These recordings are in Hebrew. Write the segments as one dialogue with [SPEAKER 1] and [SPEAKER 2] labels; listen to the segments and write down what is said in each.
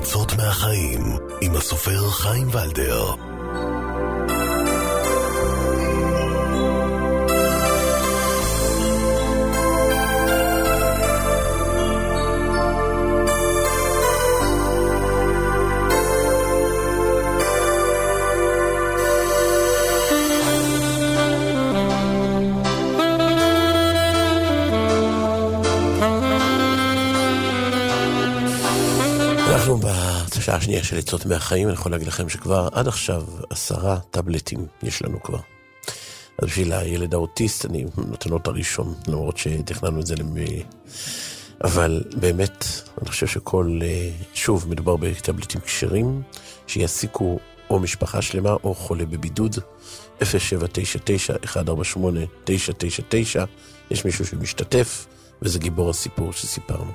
[SPEAKER 1] עצות מהחיים עם הסופר חיים ולדר. אנחנו בשעה השנייה של עצות מהחיים, אני יכול להגיד לכם שכבר עד עכשיו 10 טאבלטים יש לנו כבר. אז בשביל הילד האוטיסט אני נותן לו את הראשון, למרות שתכננו את זה אבל באמת, אני חושב שוב מדובר בטאבלטים כשרים, שיעסיקו או משפחה שלמה או חולה בבידוד. 0799-148-999, יש מישהו שמשתתף, וזה גיבור הסיפור שסיפרנו.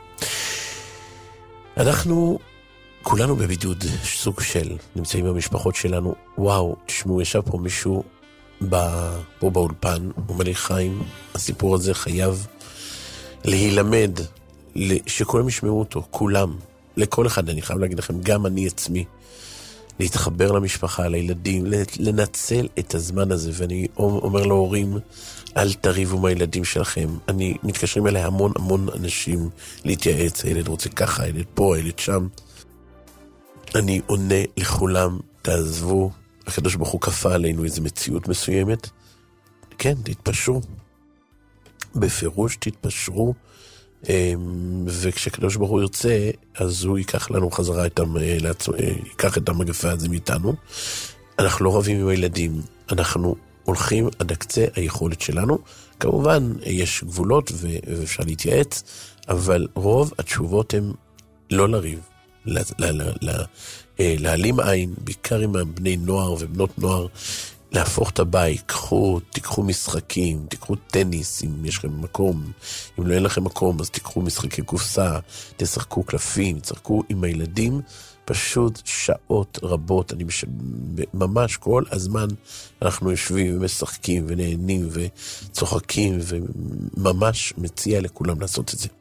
[SPEAKER 1] אנחנו כולנו בבידוד, סוג של, נמצאים במשפחות שלנו. וואו, תשמעו, ישב פה מישהו פה באולפן, אומר לי, חיים, הסיפור הזה חייב להילמד, שכולם ישמעו אותו, כולם, לכל אחד. אני חייב להגיד לכם, גם אני עצמי, להתחבר למשפחה, לילדים, לנצל את הזמן הזה. ואני אומר להורים, אל תריבו מהילדים שלכם. אני מתקשרים אליי המון אנשים להתייעץ, הילד רוצה ככה, הילד פה, הילד שם. אני עונה לכולם, תעזבו, הקדוש ברוך הוא כפה עלינו איזו מציאות מסוימת. כן, תתפשרו. בפירוש תתפשרו, וכשקדוש ברוך הוא ירצה, אז הוא ייקח לנו חזרה ייקח את המגפה הזה מאיתנו. אנחנו לא רבים עם הילדים, אנחנו הולכים עד הקצה היכולת שלנו. כמובן, יש גבולות ואפשר להתייעץ, אבל רוב התשובות הן לא לריב, להעלים עין, בעיקר עם בני נוער ובנות נוער, להפוך את הבית, תיקחו משחקים, תיקחו טניס אם יש לכם מקום, אם לא אין לכם מקום אז תיקחו משחקי קופסה, תשחקו קלפים, תשחקו עם הילדים, פשוט שעות רבות, ממש כל הזמן אנחנו יושבים ומשחקים ונהנים וצוחקים, וממש מציע לכולם לעשות את זה.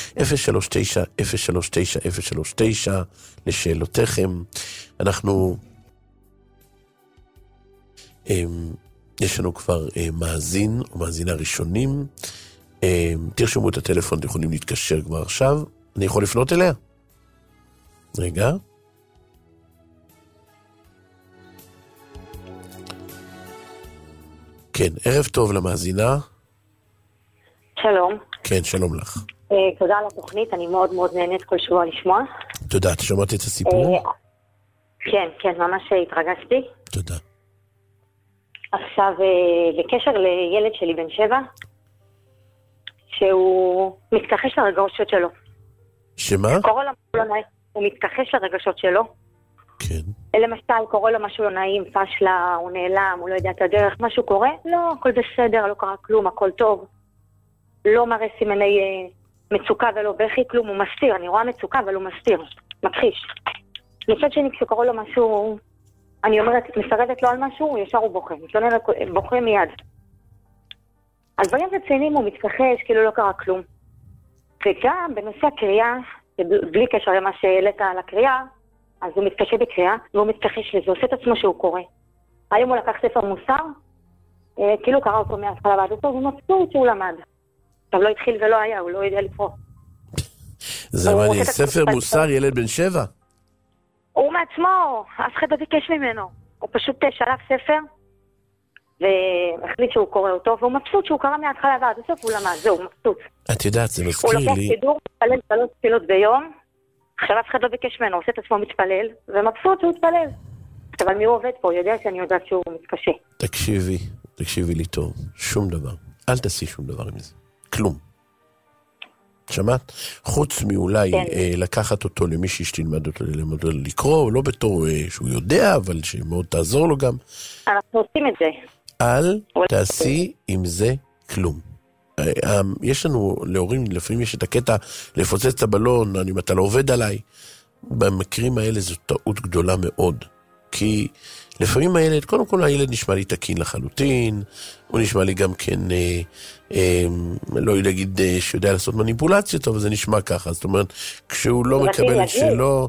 [SPEAKER 1] 039-039-039 לשאלותיכם. אנחנו יש לנו כבר מאזין או מאזינה ראשונים. תרשמו את הטלפון, אתם יכולים להתקשר כבר עכשיו. אני יכול לפנות אליה? רגע. כן, ערב טוב למאזינה.
[SPEAKER 2] שלום.
[SPEAKER 1] כן, שלום לך.
[SPEAKER 2] תודה על התוכנית, אני מאוד נהנית כל שבוע לשמוע.
[SPEAKER 1] תודה, את שמעת את הסיפור?
[SPEAKER 2] כן, ממש התרגשתי.
[SPEAKER 1] תודה.
[SPEAKER 2] עכשיו, בקשר לילד שלי בן 7, שהוא מתכחש לרגשות שלו.
[SPEAKER 1] שמה?
[SPEAKER 2] הוא מתכחש לרגשות שלו.
[SPEAKER 1] כן.
[SPEAKER 2] למשל, קורא לו משהו לא נעים, פשלה, הוא נעלם, הוא לא יודע את הדרך, משהו קורה? לא, הכל בסדר, לא קרה כלום, הכל טוב. לא מראה סימני מצוקה ולא בכי, כלום, הוא מסתיר. אני רואה מצוקה, אבל הוא מסתיר, מכחיש. מצד שני, כשקורא לו משהו, אני אומרת, מסרבת לו על משהו, ישר הוא בוכה. בוכה מיד. על דברים רציניים הוא מתכחש, כאילו לא קרה כלום. וגם בנושא הקריאה, בלי קשר למה שהעלית על הקריאה, אז הוא מתקשה בקריאה, והוא מתכחש לזה, עושה את עצמו שהוא קורא. היום הוא לקח ספר מוסר, כאילו קרא אותו מההתחלה ועד הסוף, הוא מבסוט שהוא למד. עכשיו לא התחיל ולא היה, הוא לא יודע לקרוא.
[SPEAKER 1] זה מעניין, ספר מוסר ילד בן 7?
[SPEAKER 2] הוא מעצמו, אף אחד לא ביקש ממנו. הוא פשוט שלח ספר, והחליט שהוא קורא אותו, והוא מבסוט שהוא קרא מההתחלה ועד הסוף, הוא למד, זהו, הוא מבסוט.
[SPEAKER 1] את יודעת, זה מזכיר לי.
[SPEAKER 2] הוא לוקח סידור, מתפלל 3 תפילות ביום, עכשיו אף אחד לא ביקש ממנו, עושה את עצמו מתפלל, ומבסוט שהוא מתפלל. אבל מי הוא עובד פה? יודע שאני יודעת שהוא מתקשה.
[SPEAKER 1] תקשיבי לי טוב, שום דבר. אל תעשי שום דבר עם זה. כלום. שמעת? חוץ מאולי לקחת אותו למישהי שתלמד אותו לקרוא, לא בתור שהוא יודע, אבל שמאוד תעזור לו גם.
[SPEAKER 2] אנחנו עושים את זה.
[SPEAKER 1] אל תעשי עם זה כלום. יש לנו, להורים, לפעמים יש את הקטע לפוצץ את הבלון, אם אתה לא עובד עליי. במקרים האלה זו טעות גדולה מאוד. כי לפעמים הילד, קודם כל הילד נשמע לי תקין לחלוטין, הוא נשמע לי גם כן, לא להגיד שיודע לעשות מניפולציות, אבל זה נשמע ככה. זאת אומרת, כשהוא לא מקבל את שלו,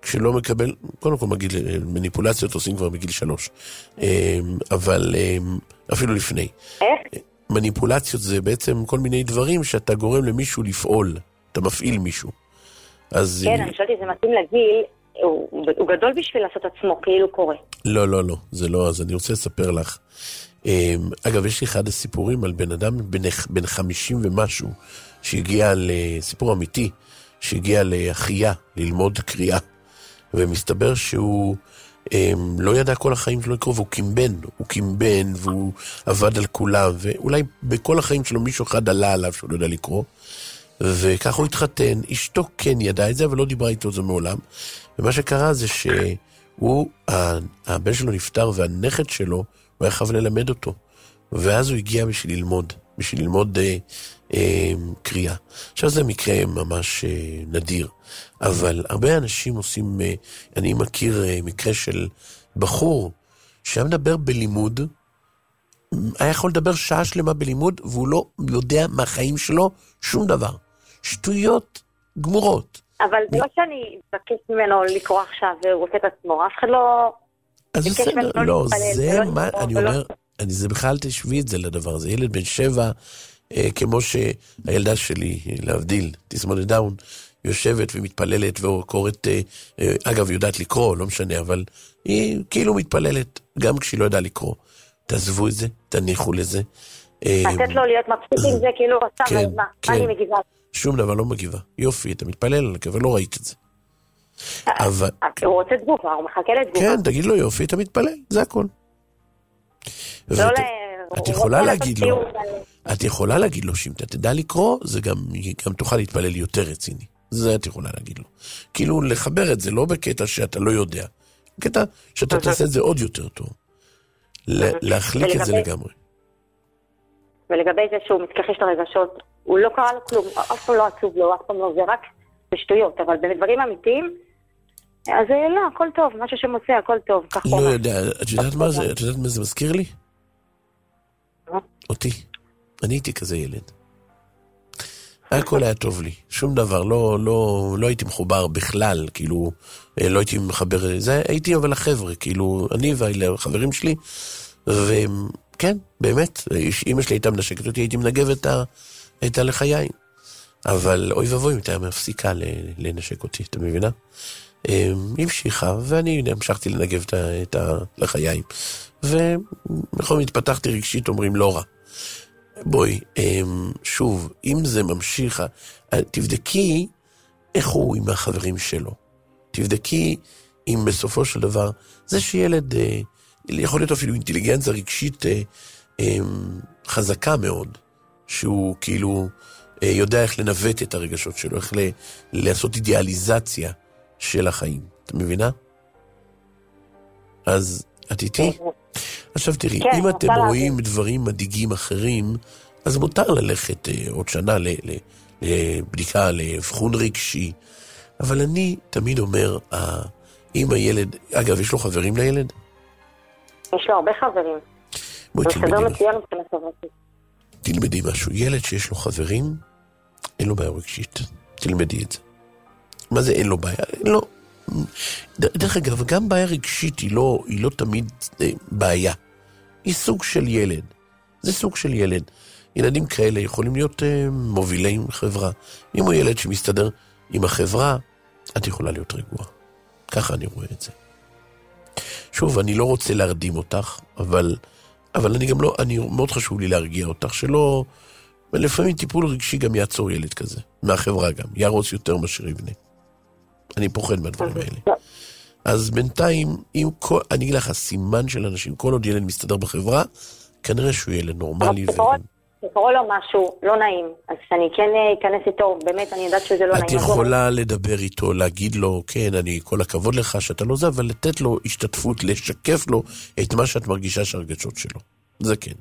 [SPEAKER 1] כשלא מקבל, קודם כל מניפולציות עושים כבר בגיל 3, אבל אפילו לפני.
[SPEAKER 2] איך?
[SPEAKER 1] מניפולציות זה בעצם כל מיני דברים שאתה גורם למישהו לפעול, אתה מפעיל מישהו.
[SPEAKER 2] כן, אני חושבת שזה מתאים לגיל, הוא גדול בשביל לעשות עצמו, כאילו קורה.
[SPEAKER 1] לא, זה לא, אז אני רוצה לספר לך. אגב, יש לי אחד הסיפורים על בן אדם בן 50 ומשהו, שהגיע לסיפור אמיתי, שהגיע לאחייה ללמוד קריאה, ומסתבר שהוא לא ידע כל החיים שלו לקרוא, והוא קימבן, והוא עבד על כולם, ואולי בכל החיים שלו מישהו אחד עלה עליו שהוא לא יודע לקרוא, וכך הוא התחתן, אשתו כן ידעה את זה, אבל לא דיברה איתו זה מעולם, ומה שקרה זה הבן שלו נפטר, והנכד שלו, הוא היה חייב ללמד אותו, ואז הוא הגיע בשביל ללמוד קריאה. עכשיו זה מקרה ממש נדיר, אבל הרבה אנשים עושים, אני מכיר מקרה של בחור, שהיה מדבר בלימוד, היה יכול לדבר שעה שלמה בלימוד, והוא לא יודע מהחיים שלו שום דבר. שטויות גמורות.
[SPEAKER 2] אבל זה לא שאני מבקש ממנו לקרוא עכשיו, והוא רוצה את עצמו, אף אחד לא...
[SPEAKER 1] אז בסדר, לא, זה מה, אני אומר, זה בכלל תשבי את זה לדבר, זה ילד בן 7, כמו שהילדה שלי, להבדיל, תסמונת דאון, יושבת ומתפללת וקוראת, אגב, יודעת לקרוא, לא משנה, אבל היא כאילו מתפללת, גם כשהיא לא יודעה לקרוא. תעזבו את זה, תניחו לזה.
[SPEAKER 2] לתת לו להיות מבסוט עם זה, כאילו, מה אני מגיבה?
[SPEAKER 1] שום דבר לא מגיבה. יופי, אתה מתפלל, אבל לא ראית את זה.
[SPEAKER 2] הוא רוצה תגובה, הוא מחכה לתגובה.
[SPEAKER 1] כן, תגיד לו יופי, אתה מתפלל, זה הכל. את יכולה להגיד לו שאם אתה תדע לקרוא, זה גם תוכל להתפלל יותר רציני. זה את יכולה להגיד לו. כאילו לחבר את זה לא בקטע שאתה לא יודע. בקטע שאתה תעשה את זה עוד יותר טוב. להחליק את זה לגמרי.
[SPEAKER 2] ולגבי זה שהוא מתכחש לרגשות, הוא לא קרא לו כלום, אף פעם לא עצוב לו, אף פעם לא, זה רק בשטויות, אבל בדברים אמיתיים, אז לא, הכל טוב, משהו שמוצא, הכל טוב, כך
[SPEAKER 1] לא יודע, את יודעת מה זה, מזכיר לי? אותי. אני הייתי כזה ילד. הכל היה טוב לי, שום דבר, לא הייתי מחובר בכלל, כאילו, לא הייתי מחבר, זה הייתי אבל החבר'ה, כאילו, אני והחברים שלי, וכן, באמת, אמא שלי הייתה מנשקת אותי, הייתי מנגב את הלחיים, אבל אוי ואבוי, הייתה מפסיקה לנשק אותי, אתה מבינה? המשיכה, ואני המשכתי לנגב את הלחיים, ובכל התפתחתי רגשית, אומרים לא רע. בואי, שוב, אם זה ממשיך, תבדקי איך הוא עם החברים שלו. תבדקי אם בסופו של דבר, זה שילד, יכול להיות אפילו אינטליגנציה רגשית חזקה מאוד, שהוא כאילו יודע איך לנווט את הרגשות שלו, איך לעשות אידיאליזציה של החיים. את מבינה? אז את איתי? עכשיו תראי, אם אתם רואים דברים מדאיגים אחרים, אז מותר ללכת עוד שנה לבדיקה, לאבחון רגשי, אבל אני תמיד אומר, אם הילד, אגב, יש לו חברים לילד?
[SPEAKER 2] יש לו הרבה חברים.
[SPEAKER 1] בואי תלמדי. תלמדי משהו, ילד שיש לו חברים, אין לו בעיה רגשית. תלמדי את זה. מה זה אין לו בעיה? אין לו. דרך אגב, גם בעיה רגשית היא לא תמיד בעיה. היא סוג של ילד. זה סוג של ילד. ילדים כאלה יכולים להיות מובילי חברה. אם הוא ילד שמסתדר עם החברה, את יכולה להיות רגועה. ככה אני רואה את זה. שוב, אני לא רוצה להרדים אותך, אבל אני גם לא, מאוד חשוב לי להרגיע אותך, שלא, לפעמים טיפול רגשי גם יעצור ילד כזה. מהחברה גם. ירוץ יותר מאשר יבנה. אני פוחד מהדברים האלה. אז בינתיים, אני אגיד לך, הסימן של אנשים, כל עוד ילד מסתדר בחברה, כנראה שהוא ילד נורמלי.
[SPEAKER 2] שקורא לו משהו לא נעים, אז שאני כן אכנס איתו, באמת, אני יודעת שזה לא נעים.
[SPEAKER 1] את יכולה לדבר איתו, להגיד לו, כן, אני כל הכבוד לך שאתה לא זה, אבל לתת לו השתתפות, לשקף לו את מה שאת מרגישה שהרגשות שלו. זה כן.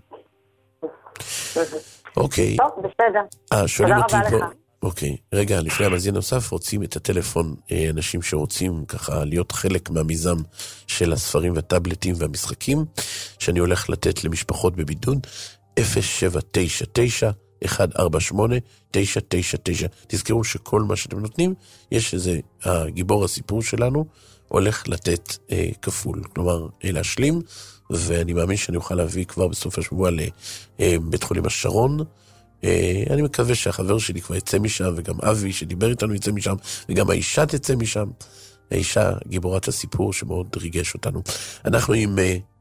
[SPEAKER 1] אוקיי.
[SPEAKER 2] טוב, בסדר.
[SPEAKER 1] תודה רבה לך. אוקיי, רגע, לפני המאזין נוסף, רוצים את הטלפון, אנשים שרוצים ככה להיות חלק מהמיזם של הספרים והטאבלטים והמשחקים, שאני הולך לתת למשפחות בבידוד, 0799 תזכרו שכל מה שאתם נותנים, יש איזה, הגיבור הסיפור שלנו, הולך לתת כפול, כלומר להשלים, ואני מאמין שאני אוכל להביא כבר בסוף השבוע לבית חולים השרון. אני מקווה שהחבר שלי כבר יצא משם, וגם אבי שדיבר איתנו יצא משם, וגם האישה תצא משם, האישה גיבורת הסיפור שמאוד ריגש אותנו. אנחנו עם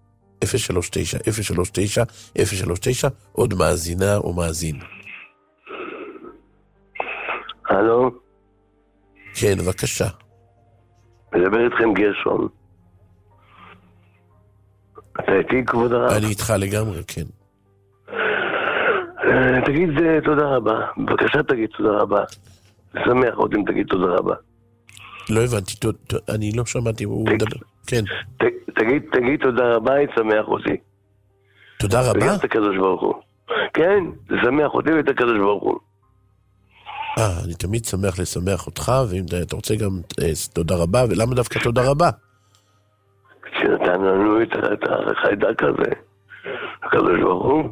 [SPEAKER 1] 039, עוד מאזינה או מאזין.
[SPEAKER 3] הלו?
[SPEAKER 1] כן, בבקשה.
[SPEAKER 3] מדבר איתכם גרשון. אתה איתי כבוד הרב?
[SPEAKER 1] אני איתך לגמרי, כן.
[SPEAKER 3] תגיד תודה רבה. בבקשה תגיד תודה רבה. שמח עוד אם תגיד תודה רבה.
[SPEAKER 1] לא הבנתי, אני לא שמעתי, הוא מדבר. כן.
[SPEAKER 3] תגיד תודה רבה, שמח אותי.
[SPEAKER 1] תודה רבה?
[SPEAKER 3] וגם את הקדוש ברוך הוא. כן, זה שמח אותי ואת הקדוש ברוך הוא.
[SPEAKER 1] אני תמיד שמח לשמח אותך, ואם אתה רוצה גם תודה רבה, ולמה דווקא תודה רבה?
[SPEAKER 3] כשנתן לנו את החיידק הזה, הקדוש ברוך הוא.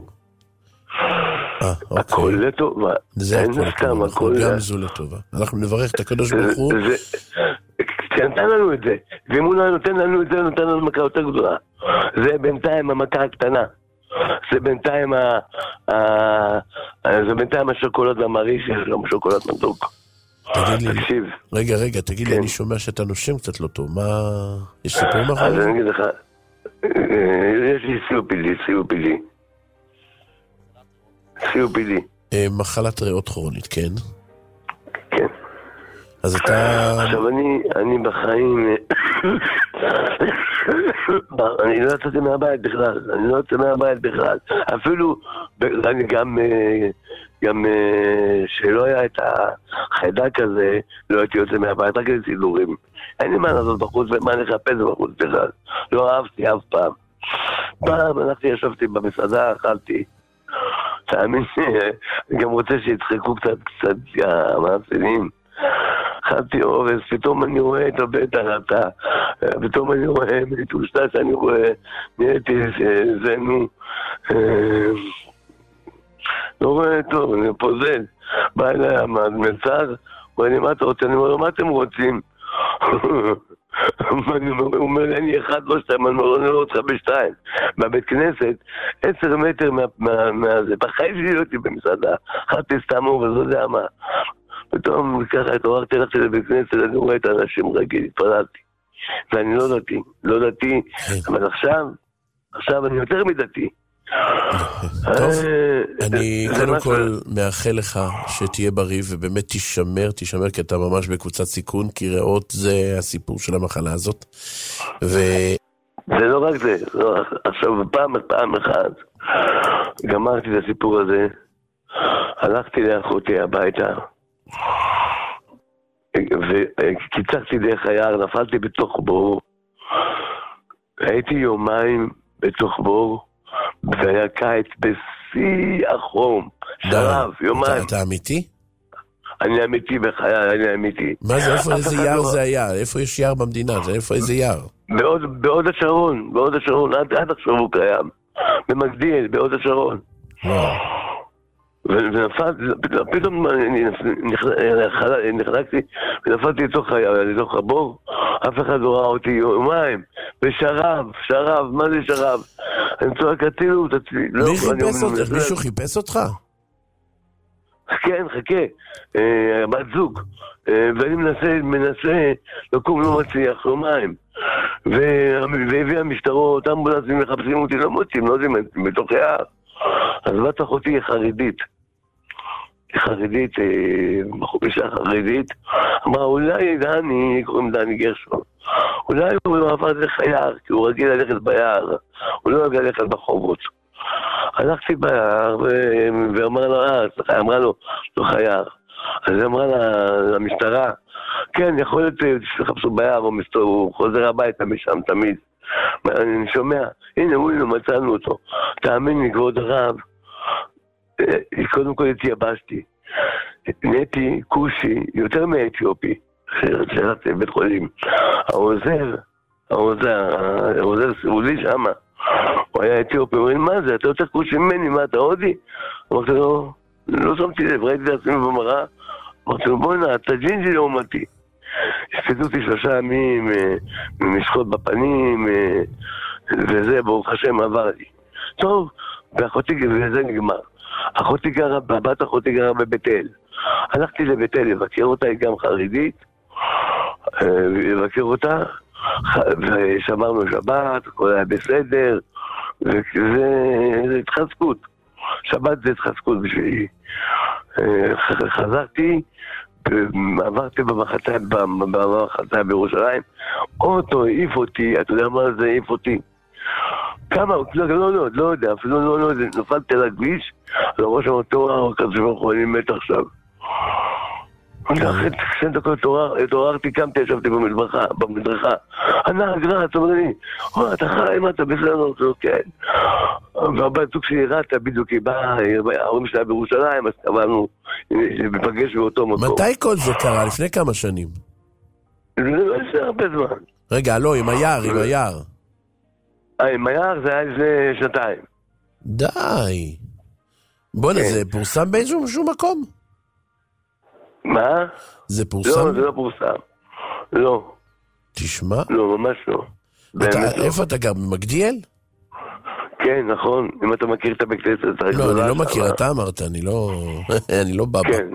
[SPEAKER 3] הכל לטובה.
[SPEAKER 1] זה הכל לטובה, גם זו לטובה. אנחנו נברך את הקדוש ברוך הוא.
[SPEAKER 3] כשנתן לנו את זה, ואם הוא לא נותן לנו את זה, נותן לנו מכה יותר גדולה. זה בינתיים המכה הקטנה. זה בינתיים השוקולד המרי שיש לו שוקולד מתוק.
[SPEAKER 1] תקשיב. רגע, תגיד לי, אני שומע שאתה נושם קצת לא טוב. מה? יש סיפור מאחורי?
[SPEAKER 3] אז אני אגיד לך, יש לי COPD.
[SPEAKER 1] מחלת ריאות כרונית, כן?
[SPEAKER 3] כן.
[SPEAKER 1] אז אתה...
[SPEAKER 3] עכשיו אני בחיים... אני לא יצאתי מהבית בכלל. אפילו, אני גם שלא היה את החיידק הזה, לא הייתי יוצא מהבית, רק איזה סידורים. אין לי מה לעשות בחוץ ומה לחפש בחוץ בכלל. לא אהבתי אף פעם. פעם ישבתי במסעדה, אכלתי. תאמין, אני גם רוצה שיצחקו קצת המאפסנים. אכלתי אורז, פתאום אני רואה את הבית הרעתה, פתאום אני רואה מטושטש, אני רואה, נהייתי זה, לא רואה טוב, אני פוזל. בא אליי המצר, הוא מה אתה רוצה? אני אומר לו, מה אתם רוצים? הוא אומר לי, אני 1, לא 2, אני לא רוצה ב2. בבית כנסת, 10 מטר מהזה, בחיים שלי לא הייתי במסעדה, אכלתי סתם אורז, לא יודע מה. פתאום ככה התעוררתי, הלכתי לבית כנסת, אני רואה את האנשים רגיל, התפללתי. ואני לא דתי, אבל עכשיו אני יותר מדתי.
[SPEAKER 1] טוב, אני קודם כל מאחל לך שתהיה בריא ובאמת תישמר כי אתה ממש בקבוצת סיכון, כי ריאות זה הסיפור של המחלה הזאת.
[SPEAKER 3] זה לא רק זה, עכשיו פעם אחת גמרתי את הסיפור הזה, הלכתי לאחותי הביתה וקיצרתי דרך היער, נפלתי בתוך בור, הייתי יומיים בתוך בור, והיה קיץ בשיא החום, שרב, יומיים.
[SPEAKER 1] אתה אמיתי?
[SPEAKER 3] אני אמיתי בחיי, אני אמיתי.
[SPEAKER 1] מה זה, איזה יער זה היה? איפה יש יער במדינה? איזה יער?
[SPEAKER 3] בהוד השרון, עד עכשיו הוא קיים. במגדיאל, בהוד השרון. ופתאום נחלקתי ונפלתי לתוך הבור, אף אחד לא ראה אותי יומיים, ושרב, מה זה שרב? אני צועק הצילו,
[SPEAKER 1] מי חיפש אותך? מישהו חיפש אותך?
[SPEAKER 3] כן, חכה, בת זוג, ואני מנסה לקום, לא מצליח, יומיים, והביא המשטרות, אמבולנסים מחפשים אותי, לא מוצאים, לא יודעים, בתוך יער. אז בת אחותי היא חרדית, בחובישה חרדית, אמרה, אולי דני, קוראים דני גרשון, אולי הוא עבר דרך היער, כי הוא רגיל ללכת ביער, הוא לא רגיל ללכת בחובות. הלכתי ביער, אמרה לו, לא חייר. אז היא אמרה למשטרה, כן, יכול להיות שחפשו ביער, הוא חוזר הביתה משם תמיד. אני שומע, הנה, מצאנו אותו. תאמין לי, כבוד הרב, קודם כל התייבשתי. נהייתי כושי, יותר מאתיופי, שהלכתי לבית חולים. העוזר סעודי שמה. הוא היה אתיופי, הוא אומר, מה זה? אתה יותר כושי ממני, מה אתה הודי? אמרתי לו, לא שמתי לב, ראיתי את עצמי במראה, אמרתי לו, בוא הנה, אתה ג'ינג'י לעומתי. הספדו אותי 3 ימים, משחות בפנים, וזה, ברוך השם, עבר לי. טוב, וזה נגמר. בת אחותי גרה בבית אל. הלכתי לבית אל לבקר אותה, היא גם חרדית, לבקר אותה, ושמרנו שבת, הכל היה בסדר, וזה התחזקות. שבת זה התחזקות בשבילי. חזרתי, עברתי במחתה בירושלים, אוטו העיף אותי, אתה יודע מה זה העיף אותי? כמה, לא יודע, אפילו לא יודע, נפלתי על הכביש, לראש המטור, כזה אני מת עכשיו. אחרי 10 דקות התעוררתי, קמתי, ישבתי במדרכה. הנהג רץ, אומר לי, אתה חי, אתה בסדר? כן. והבת זוג שלי רצה, בדיוק היא באה, ההורים שלה בירושלים, אז קבענו לפגש באותו מקום.
[SPEAKER 1] מתי כל זה קרה? לפני כמה שנים?
[SPEAKER 3] לא יש הרבה זמן.
[SPEAKER 1] רגע, לא, עם היער.
[SPEAKER 3] עם היער זה היה לפני 2 שנתיים.
[SPEAKER 1] די. בוא'נה, זה פורסם באיזשהו מקום?
[SPEAKER 3] מה?
[SPEAKER 1] זה פורסם?
[SPEAKER 3] לא, זה לא פורסם. לא.
[SPEAKER 1] תשמע?
[SPEAKER 3] לא, ממש לא.
[SPEAKER 1] איפה אתה גר? במגדיאל?
[SPEAKER 3] כן, נכון. אם אתה מכיר את הבית כנסת.
[SPEAKER 1] לא, אני לא מכיר, אתה אמרת, אני לא בבא.
[SPEAKER 3] כן.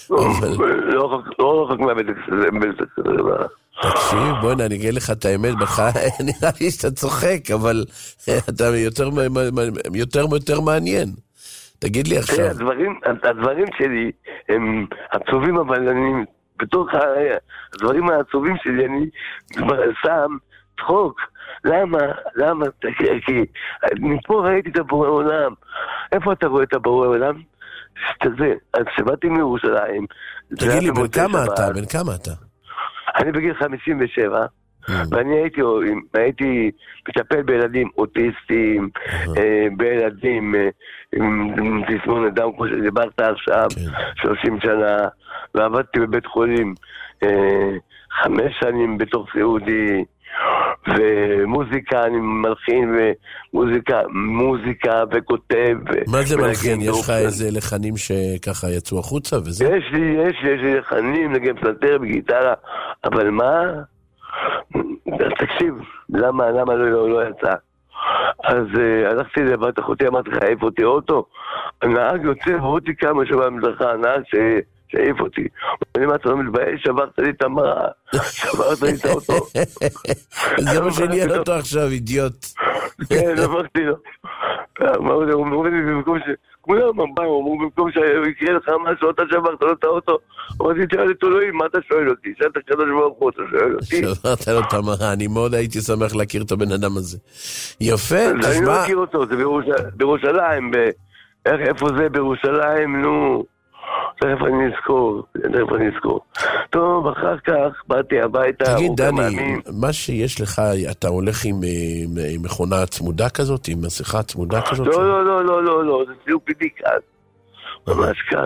[SPEAKER 3] לא רחוק מהבית כנסת.
[SPEAKER 1] תקשיב, בוא'נה, אני אגיד לך את האמת, נראה לי שאתה צוחק, אבל אתה יותר מעניין. תגיד לי עכשיו.
[SPEAKER 3] הדברים שלי הם עצובים, אבל אני בתוך הדברים העצובים שלי אני שם צחוק. למה? כי מפה ראיתי את הבורא עולם. איפה אתה רואה את הבורא עולם? אז שבאתי מירושלים.
[SPEAKER 1] תגיד לי, בן כמה אתה?
[SPEAKER 3] אני בגיל 57. ואני הייתי מטפל בילדים אוטיסטים, בילדים עם תסמונת דאון, כמו שדיברת עכשיו, 30 שנה, ועבדתי בבית חולים 5 שנים בתוך סיעודי, ומוזיקה, אני מלחין, ומוזיקה וכותב.
[SPEAKER 1] מה זה מלחין? יש לך איזה לחנים שככה יצאו החוצה וזה?
[SPEAKER 3] יש לי לחנים, נגן פסנתר בגיטרה, אבל מה? תקשיב, למה לא יצא? אז הלכתי לבת אחותי, אמרתי לך, העיף אותי אוטו, הנהג יוצא ואותי כמה שבא במדרכה, הנהג שהעיף אותי. אני אמרתי, לא מתבייש, שברת לי את המראה, שברת לי את האוטו.
[SPEAKER 1] זה מה שעניין אותו עכשיו, אידיוט.
[SPEAKER 3] כן, אמרתי לו. הוא אומר לי במקום כולם אמרו, במקום שיקרה לך משהו, אתה שברת לו את האוטו. אמרתי, תשאל את אלוהים, מה אתה שואל אותי? שאלת הקדוש ברוך הוא, אתה שואל אותי.
[SPEAKER 1] שברת לו את המראה, אני מאוד הייתי שמח להכיר את הבן אדם הזה. יפה, תשמע.
[SPEAKER 3] אני לא מכיר אותו, זה בירושלים, איפה זה בירושלים, נו. תכף אני אזכור. טוב, אחר כך באתי הביתה.
[SPEAKER 1] תגיד, דני, מה שיש לך, אתה הולך עם מכונה צמודה כזאת, עם מסכה צמודה כזאת?
[SPEAKER 3] לא, זה ציוק בדי כאן. ממש כאן.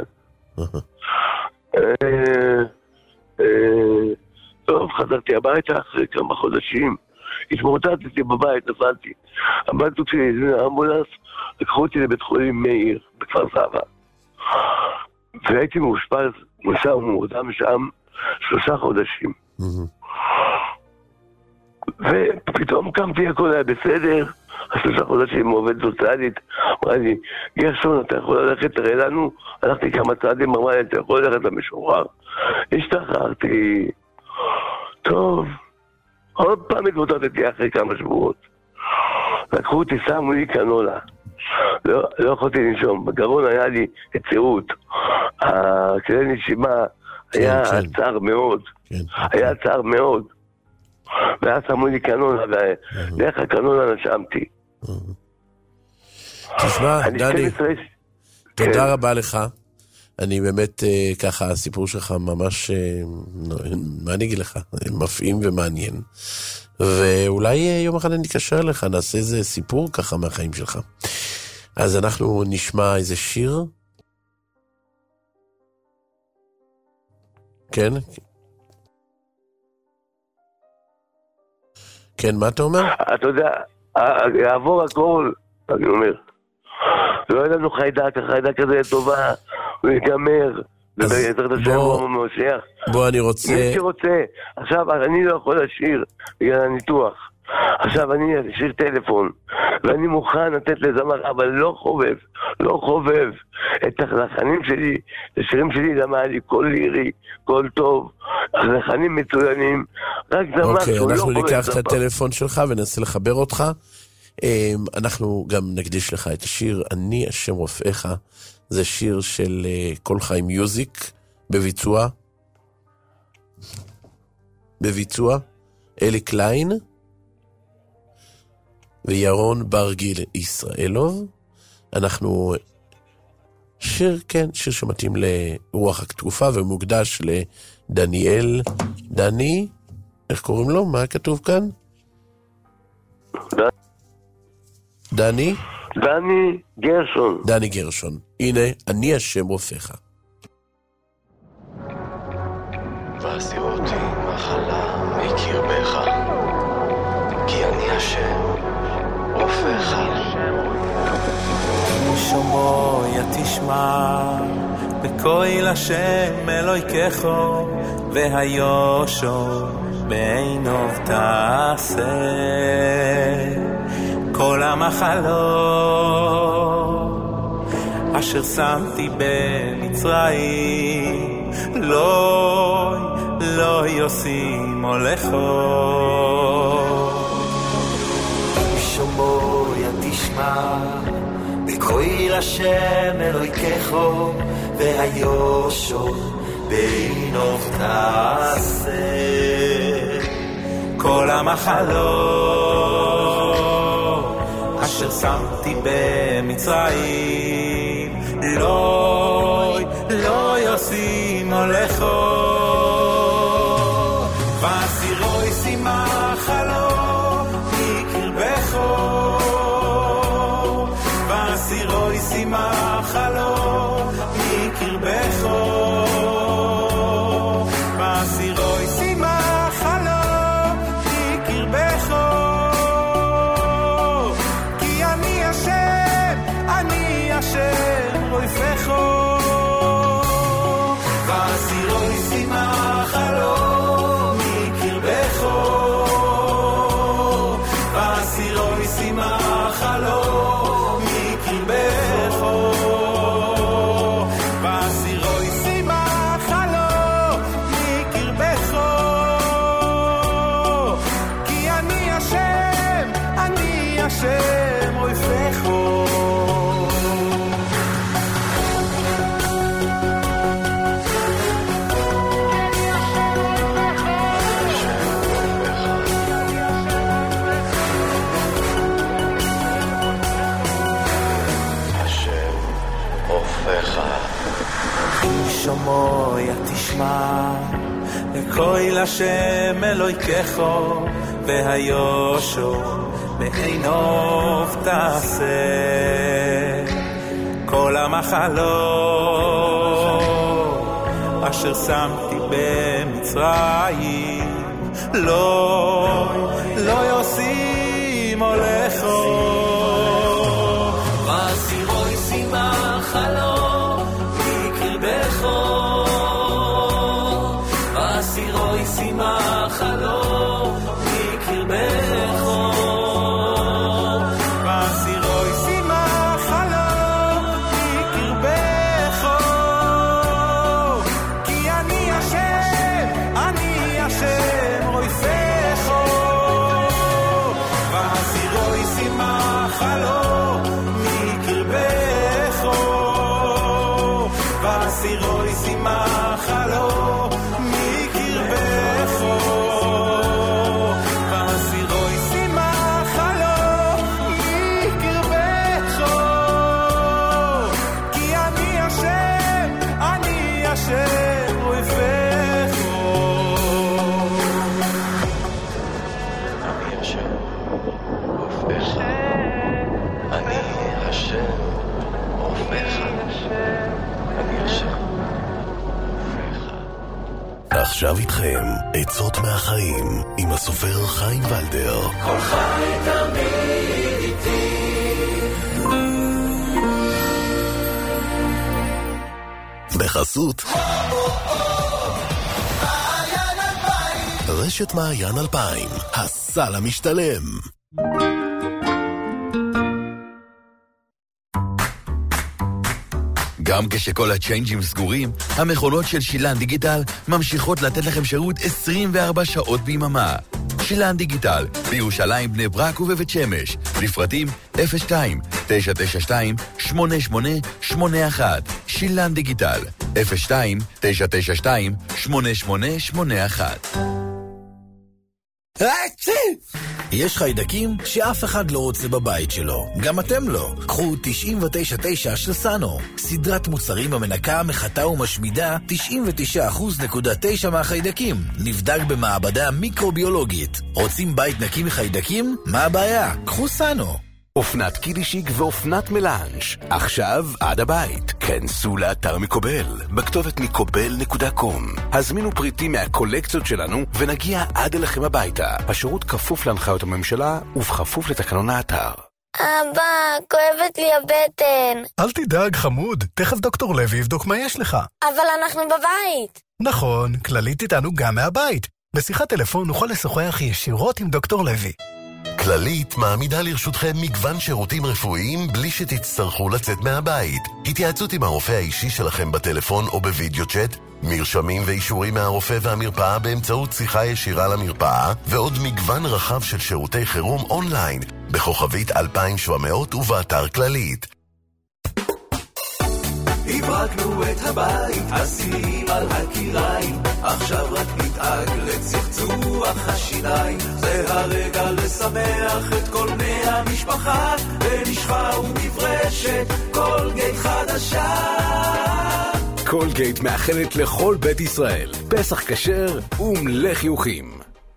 [SPEAKER 3] טוב, חזרתי הביתה אחרי כמה חודשים. התמורטטתי בבית, נפלתי. הבת זוג שלי, האמבולנס, לקחו אותי לבית חולים מאיר, בכפר סבא. והייתי מאושפז, מורדם שם 3 חודשים. ופתאום קמתי, הכל היה בסדר, 3 חודשים עובד סוציאלית, אמרה לי, גרשון, אתה יכול ללכת, תראה לנו, הלכתי כמה צעדים, אמרה לי, אתה יכול ללכת למשוחרר. השתחררתי, טוב, עוד פעם התמוטטתי אחרי כמה שבועות. לקחו אותי, שמו לי קנולה. לא יכולתי לנשום, בגרון היה לי יצירות, כדי נשימה היה צער מאוד, היה צער מאוד, ואז שמו לי קנולה, ודרך הקנולה נשמתי.
[SPEAKER 1] תשמע, דני, תודה רבה לך. אני באמת, ככה, הסיפור שלך ממש, מה אני אגיד לך, מפעים ומעניין. ואולי יום אחד אני אקשר לך, נעשה איזה סיפור ככה מהחיים שלך. אז אנחנו נשמע איזה שיר. כן? כן, מה אתה אומר?
[SPEAKER 3] אתה יודע, יעבור הכל, אני אומר. לא היה לנו חיידק, החיידק הזה טובה, הוא ייגמר. ובעזרת השם הוא מושיע.
[SPEAKER 1] בוא, אני רוצה...
[SPEAKER 3] מי שרוצה. עכשיו, אני לא יכול לשיר בגלל הניתוח. עכשיו אני אשאיר טלפון, ואני מוכן לתת לזמר, אבל לא חובב את הלחנים שלי, השירים שלי, למה היה לי קול לירי, קול טוב, הלחנים מצוינים, רק זמר שהוא לא חובב.
[SPEAKER 1] אוקיי, אנחנו ניקח את הטלפון שלך וננסה לחבר אותך. אנחנו גם נקדיש לך את השיר אני השם רופאיך, זה שיר של כל חיים מיוזיק, בביצוע אלי קליין וירון ברגיל ישראלוב. אנחנו שיר שמתאים לרוח התקופה ומוקדש לדניאל. דני, איך קוראים לו? מה כתוב כאן? דני
[SPEAKER 3] גרשון.
[SPEAKER 1] דני גרשון. הנה, אני השם רופאיך.
[SPEAKER 4] והסיר אותי מחלה מקרבך, כי אני השם רופאיך.
[SPEAKER 5] שומעו יתשמע בקול השם אלוהיך, והיושע בעיניו תעשה. כל המחלות אשר שמתי במצרים לא ישימו לך.
[SPEAKER 6] שומעו יתשמע בקול השם אלוהיך, והיושע בעיניו תעשה.
[SPEAKER 5] כל המחלות אשר שמתי במצרים לא ישימו לך. והסירו ישימך לו מקרבך, והסירו ישימך לו מקרבך, והסירו ישימך לו מקרבך, כי אני השם רופאיך. והסירו ישימך לו מקרבך, והסירו ישימך לו מקרבך, והסירו ישימך לו מקרבך, כי אני השם רופאיך. שומעו יתשמע לקול השם אלוהיך, והיושע בעיניו תעשה. כל המחלות אשר שמתי במצרים לא ישימו לך.
[SPEAKER 6] והסירו ישימך לו מקרבך, והסירו ישימך לו מקרבך,
[SPEAKER 5] והסירו ישימך לו מקרבך, כי אני השם רופאיך. והסירו ישימך לו מקרבך, והסירו ישימך לו מקרבך, והסירו ישימך לו מקרבך, כי אני השם רופאיך.
[SPEAKER 4] אני השם רופאיך, אני השם רופאיך, אני השם רופאיך.
[SPEAKER 7] עכשיו איתכם עצות מהחיים עם הסופר חיים ולדר.
[SPEAKER 6] כל חי תמיד איתי.
[SPEAKER 7] בחסות רשת מעיין 2000, הסל המשתלם.
[SPEAKER 8] גם כשכל הצ'יינג'ים סגורים, המכונות של שילן דיגיטל ממשיכות לתת לכם שירות 24 שעות ביממה. שילן דיגיטל, בירושלים, בני ברק ובבית שמש. לפרטים 02-992-8881. שילן דיגיטל, 02-992-8881.
[SPEAKER 9] יש חיידקים שאף אחד לא רוצה בבית שלו, גם אתם לא. קחו 99.9 של סאנו, סדרת מוצרים המנקה, מחטא ומשמידה 99.9% מהחיידקים. נבדק במעבדה מיקרוביולוגית. רוצים בית נקי מחיידקים? מה הבעיה? קחו סאנו.
[SPEAKER 7] אופנת קידישיק ואופנת מלאנש, עכשיו עד הבית. כנסו לאתר מקובל, בכתובת מקובל.com. הזמינו פריטים מהקולקציות שלנו ונגיע עד אליכם הביתה. השירות כפוף להנחיות הממשלה ובכפוף לתקנון האתר.
[SPEAKER 10] אבא, כואבת לי הבטן.
[SPEAKER 11] אל תדאג חמוד, תכף דוקטור לוי יבדוק מה יש לך.
[SPEAKER 10] אבל אנחנו בבית.
[SPEAKER 11] נכון, כללית איתנו גם מהבית. בשיחת טלפון נוכל לשוחח ישירות עם דוקטור לוי.
[SPEAKER 7] כללית מעמידה לרשותכם מגוון שירותים רפואיים בלי שתצטרכו לצאת מהבית. התייעצות עם הרופא האישי שלכם בטלפון או בווידאו צ'אט, מרשמים ואישורים מהרופא והמרפאה באמצעות שיחה ישירה למרפאה, ועוד מגוון רחב של שירותי חירום אונליין, בכוכבית 2700 ובאתר כללית.
[SPEAKER 6] הברקנו את הבית, השיאים על הקיריים, עכשיו רק נדאג לצחצוח השיניים. זה הרגע לשמח את כל בני המשפחה, ונשפה ומברשת קולגייט חדשה.
[SPEAKER 12] קולגייט מאחלת לכל בית ישראל פסח כשר ומלא חיוכים.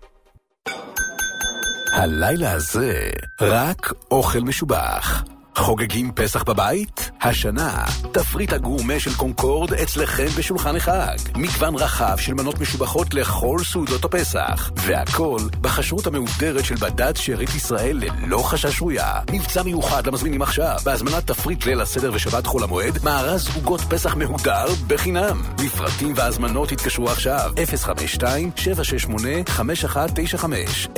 [SPEAKER 12] הלילה הזה רק אוכל משובח. חוגגים פסח בבית? השנה, תפריט הגורמה של קונקורד אצלכם בשולחן החג. מגוון רחב של מנות משובחות לכל סעודות הפסח. והכל בחשרות המאודרת של בד"ץ שארית ישראל ללא חשש רויה. מבצע מיוחד למזמינים עכשיו, בהזמנת תפריט ליל הסדר ושבת חול המועד, מארז עוגות פסח מהודר בחינם. לפרטים והזמנות התקשרו עכשיו, 052-768-5195.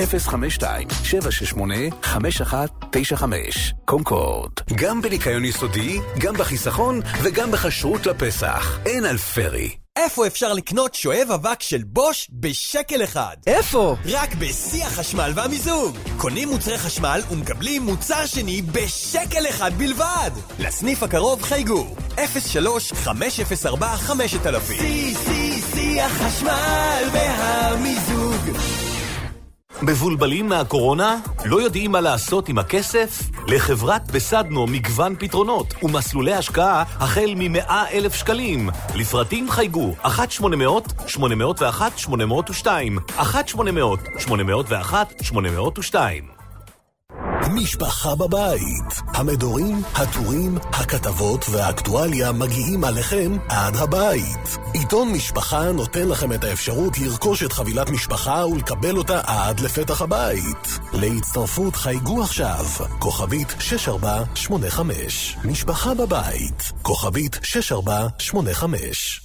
[SPEAKER 12] 052-768-5195. קונקורד. גם בניקיון יסודי, גם בחיסכון וגם בחשרות לפסח. אין על פרי.
[SPEAKER 13] איפה אפשר לקנות שואב אבק של בוש בשקל אחד?
[SPEAKER 14] איפה?
[SPEAKER 13] רק בשיא החשמל והמיזוג. קונים מוצרי חשמל ומקבלים מוצר שני בשקל אחד בלבד. לסניף הקרוב חייגו 03-504-5000. שיא החשמל והמיזוג.
[SPEAKER 15] מבולבלים מהקורונה? לא יודעים מה לעשות עם הכסף? לחברת בסדנו מגוון פתרונות ומסלולי השקעה החל מ100,000 שקלים. לפרטים חייגו 1-800-801-802 1-800-801-802.
[SPEAKER 7] משפחה בבית. המדורים, הטורים, הכתבות והאקטואליה מגיעים עליכם עד הבית. עיתון משפחה נותן לכם את האפשרות לרכוש את חבילת משפחה ולקבל אותה עד לפתח הבית. להצטרפות חייגו עכשיו, כוכבית 6485. משפחה בבית, כוכבית 6485.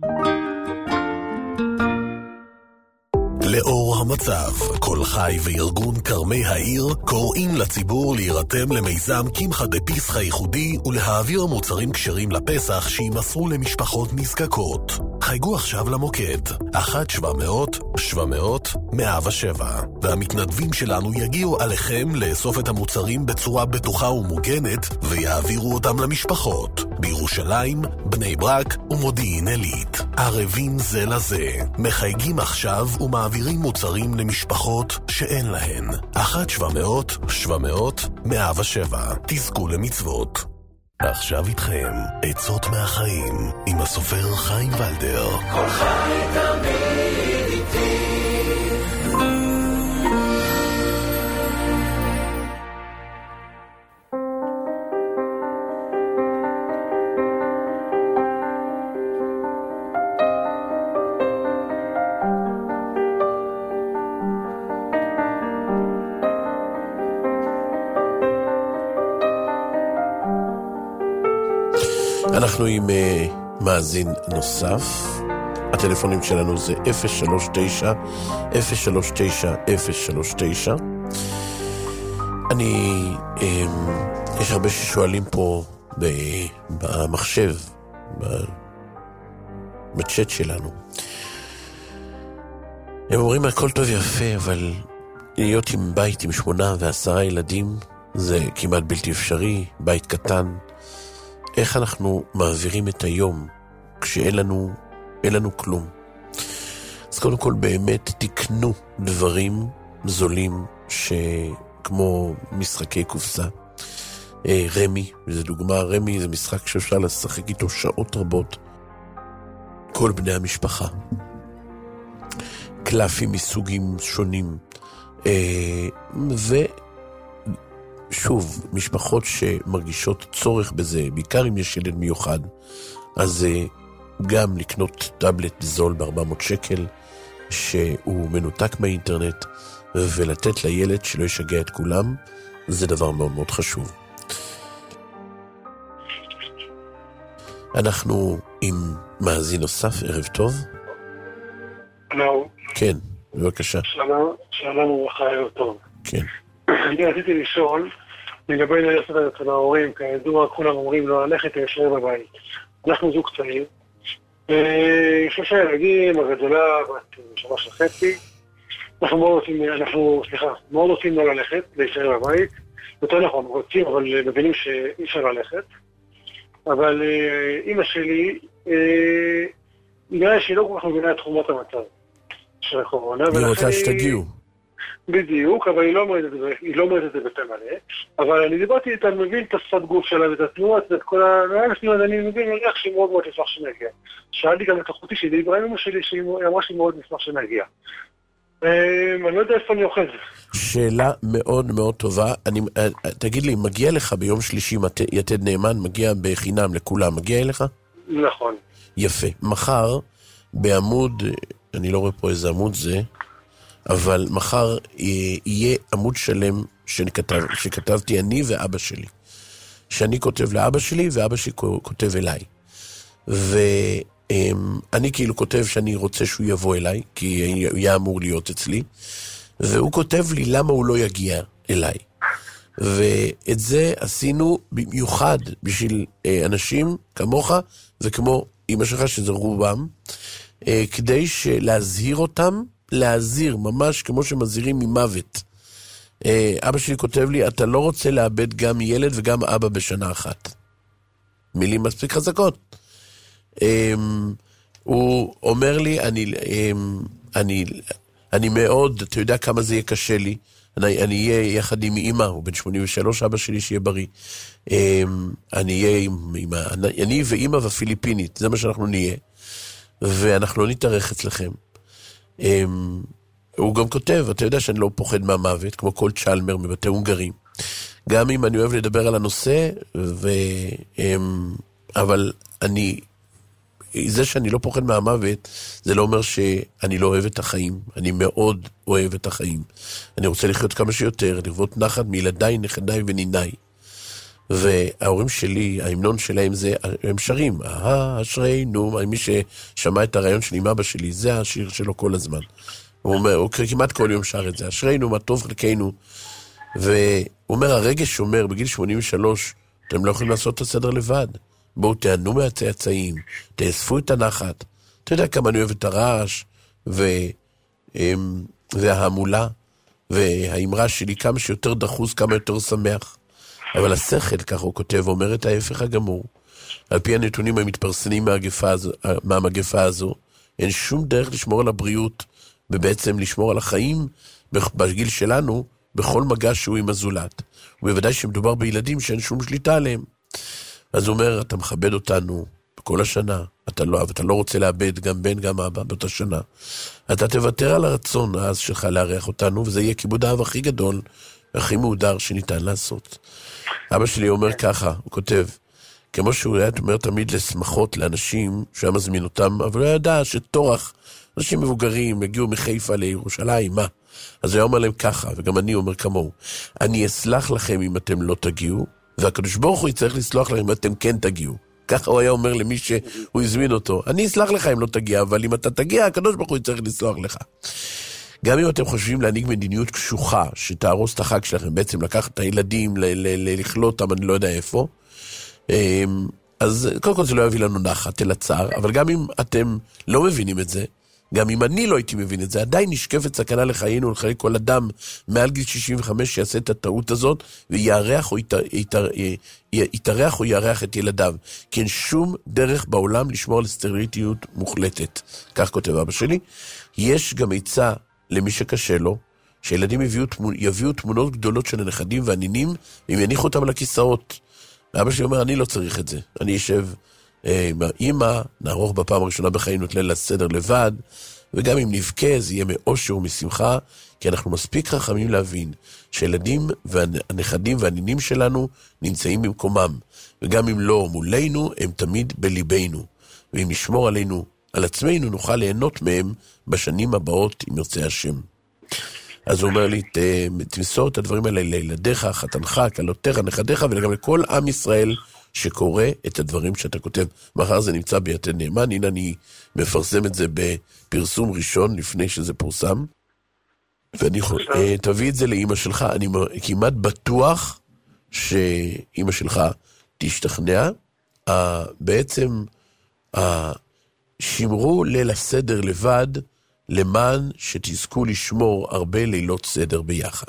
[SPEAKER 7] לאור המצב, כל חי וארגון קרמי העיר קוראים לציבור להירתם למיזם קמחא דפסחא ייחודי ולהעביר מוצרים כשרים לפסח שימסרו למשפחות נזקקות. חייגו עכשיו למוקד 1-700-700-107 והמתנדבים שלנו יגיעו עליכם לאסוף את המוצרים בצורה בטוחה ומוגנת ויעבירו אותם למשפחות בירושלים, בני ברק ומודיעין עילית. ערבים זה לזה, מחייגים עכשיו ומעבירים מוצרים למשפחות שאין להן. 1-700-700-107. תזכו למצוות. עכשיו איתכם עצות מהחיים עם הסופר חיים ולדר.
[SPEAKER 6] כל חי תמיד איתי.
[SPEAKER 1] אנחנו עם מאזין נוסף. הטלפונים שלנו זה 039-039-039. יש הרבה ששואלים פה במחשב, בצ'אט שלנו. הם אומרים הכל טוב יפה, אבל להיות עם בית עם 8 ו10 ילדים זה כמעט בלתי אפשרי, בית קטן. איך אנחנו מעבירים את היום כשאין לנו כלום? אז קודם כל באמת תקנו דברים זולים כמו משחקי קופסה. רמי, זו דוגמה, רמי זה משחק שאפשר לשחק איתו שעות רבות. כל בני המשפחה. קלפים מסוגים שונים. ושוב, משפחות שמרגישות צורך בזה, בעיקר אם יש ילד מיוחד, אז גם לקנות טאבלט זול ב-400 שקל, שהוא מנותק מהאינטרנט, ולתת לילד שלא ישגע את כולם, זה דבר מאוד מאוד חשוב. אנחנו עם מאזין נוסף, ערב טוב.
[SPEAKER 14] הלו.
[SPEAKER 1] כן, בבקשה.
[SPEAKER 14] שלום וברכה, ערב טוב.
[SPEAKER 1] כן.
[SPEAKER 14] אני רציתי לשאול, לגבי ללכת אצל ההורים, כידוע כולם אומרים לא ללכת להישאר בבית. אנחנו זוג צעיר, שלושה ילדים, הגדולה בת 3.5, אנחנו מאוד רוצים לא ללכת, להישאר בבית, יותר נכון, רוצים, אבל מבינים שאי אפשר ללכת, אבל אמא שלי, נראה שהיא לא כל כך מבינה את תחומת המצב של הקורונה.
[SPEAKER 1] היא רוצה שתגיעו.
[SPEAKER 14] בדיוק, אבל היא לא אומרת את זה בפה מלא, אבל אני דיברתי איתה, אני מבין את השפת גוף שלה ואת התנועות ואת כל הנושאים, אני מבין איך שהיא מאוד מאוד נשמח שנגיע. שאלתי גם את אחותי שלי, דיברה עם אמא שלי, שהיא אמרה שהיא מאוד נשמח שנגיע. אני לא יודע איפה אני אוכל.
[SPEAKER 1] שאלה מאוד מאוד טובה. תגיד לי, מגיע לך ביום שלישי יתד נאמן, מגיע בחינם לכולם, מגיע אליך?
[SPEAKER 14] נכון.
[SPEAKER 1] יפה. מחר בעמוד, אני לא רואה פה איזה עמוד זה, אבל מחר יהיה עמוד שלם שכתבתי אני ואבא שלי. שאני כותב לאבא שלי ואבא שלי כותב אליי. ואני כאילו כותב שאני רוצה שהוא יבוא אליי, כי הוא היה אמור להיות אצלי, והוא כותב לי למה הוא לא יגיע אליי. ואת זה עשינו במיוחד בשביל אנשים כמוך וכמו אמא שלך שזה רובם, כדי להזהיר אותם, להזהיר ממש כמו שמזהירים ממוות. אבא שלי כותב לי, אתה לא רוצה לאבד גם ילד וגם אבא בשנה אחת. מילים מספיק חזקות. הוא אומר לי, אני מאוד, אתה יודע כמה זה יהיה קשה לי, אני אהיה יחד עם אמא, הוא בן 83, אבא שלי שיהיה בריא. אני אהיה אני ואמא והפיליפינית, זה מה שאנחנו נהיה. ואנחנו לא נתארך אצלכם. הוא גם כותב, אתה יודע שאני לא פוחד מהמוות, כמו כל צ'למר מבתי הונגרים. גם אם אני אוהב לדבר על הנושא, אבל זה שאני לא פוחד מהמוות, זה לא אומר שאני לא אוהב את החיים. אני מאוד אוהב את החיים. אני רוצה לחיות כמה שיותר, לראות נחת מילדיי, נכדיי וניניי. וההורים שלי, ההמנון שלהם זה, הם שרים, אשרינו, מי ששמע את הרעיון שלי עם אבא שלי, זה השיר שלו כל הזמן. הוא כמעט כל יום שר את זה, אשרינו, מה טוב חלקנו. והוא אומר, הרגש אומר, בגיל 83, אתם לא יכולים לעשות את הסדר לבד. בואו תענו מהצאצאים, תאספו את הנחת. אתה יודע כמה אני אוהב את הרעש, וההמולה, והאמרה שלי, כמה שיותר דחוס, כמה יותר שמח. אבל השכל, כך הוא כותב, אומר את ההפך הגמור. על פי הנתונים המתפרסמים מהמגפה הזו, אין שום דרך לשמור על הבריאות, ובעצם לשמור על החיים בגיל שלנו, בכל מגע שהוא עם הזולת. ובוודאי שמדובר בילדים שאין שום שליטה עליהם. אז הוא אומר, אתה מכבד אותנו בכל השנה, אתה לא רוצה לאבד גם בן גם אבא באותה שנה. אתה תוותר על הרצון אז שלך לארח אותנו, וזה יהיה כיבוד האב הכי גדול, הכי מהודר שניתן לעשות. אבא שלי אומר ככה, הוא כותב, כמו שהוא היה אומר תמיד לשמחות לאנשים שהיה מזמין אותם, אבל הוא ידע שתורח, אנשים מבוגרים הגיעו מחיפה לירושלים, מה? אז הוא היה אומר להם ככה, וגם אני אומר כמוהו, אני אסלח לכם אם אתם לא תגיעו, והקדוש ברוך הוא יצטרך לסלוח לכם אם אתם כן תגיעו. ככה הוא היה אומר למי שהוא הזמין אותו. אני אסלח לך אם לא תגיע, אבל אם אתה תגיע, הקדוש ברוך הוא יצטרך לסלוח לך. גם אם אתם חושבים להנהיג מדיניות קשוחה, שתהרוס את החג שלכם, בעצם לקחת את הילדים, לכלות אותם, אני לא יודע איפה, אז קודם כל זה לא יביא לנו נחת, אלא צער, אבל גם אם אתם לא מבינים את זה, גם אם אני לא הייתי מבין את זה, עדיין נשקפת סכנה לחיינו, לחיי כל אדם מעל גיל 65 שיעשה את הטעות הזאת, ויערך או יתארח או יערך את ילדיו. כי אין שום דרך בעולם לשמור על סטריליטיות מוחלטת. כך כותב אבא שלי. יש גם עצה למי שקשה לו, שילדים יביאו תמונות גדולות של הנכדים והנינים, והם יניחו אותם על הכיסאות. ואבא שלי אומר, אני לא צריך את זה. אני אשב עם האמא, נערוך בפעם הראשונה בחיים את ליל הסדר לבד, וגם אם נבכה זה יהיה מאושר ומשמחה, כי אנחנו מספיק חכמים להבין שילדים והנכדים והנינים שלנו נמצאים במקומם, וגם אם לא מולנו, הם תמיד בליבנו. ואם נשמור עלינו, על עצמנו, נוכל ליהנות מהם בשנים הבאות עם ירצה השם. אז הוא אומר לי, תמסור את הדברים האלה לילדיך, חתנך, כלותיך, נכדיך, וגם לכל עם ישראל שקורא את הדברים שאתה כותב. מחר זה נמצא ביתד נאמן, הנה אני מפרסם את זה בפרסום ראשון לפני שזה פורסם, ואני תביא את זה לאמא שלך, אני כמעט בטוח שאמא שלך תשתכנע, בעצם שמרו ליל הסדר לבד, למען שתזכו לשמור הרבה לילות סדר ביחד.